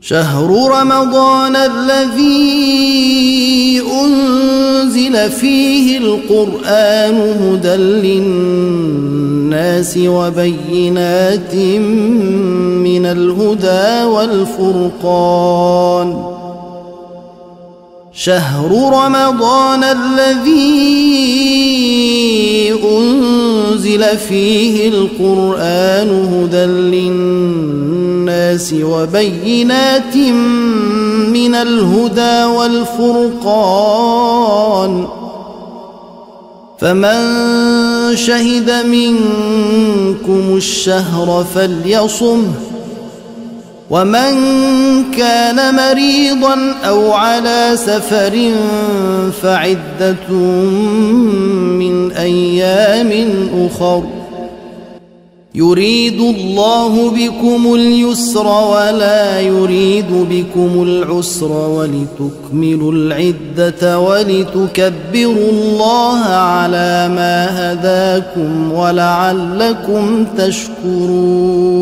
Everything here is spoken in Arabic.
شهر رمضان الذي أنزل فيه القرآن هدى للناس وبينات من الهدى والفرقان شهر رمضان الذي أنزل فيه القرآن هدى للناس وبينات من الهدى والفرقان فمن شهد منكم الشهر فليصمه ومن كان مريضا أو على سفر فعدة من أيام أخر يريد الله بكم اليسر ولا يريد بكم العسر ولتكملوا العدة ولتكبروا الله على ما هداكم ولعلكم تشكرون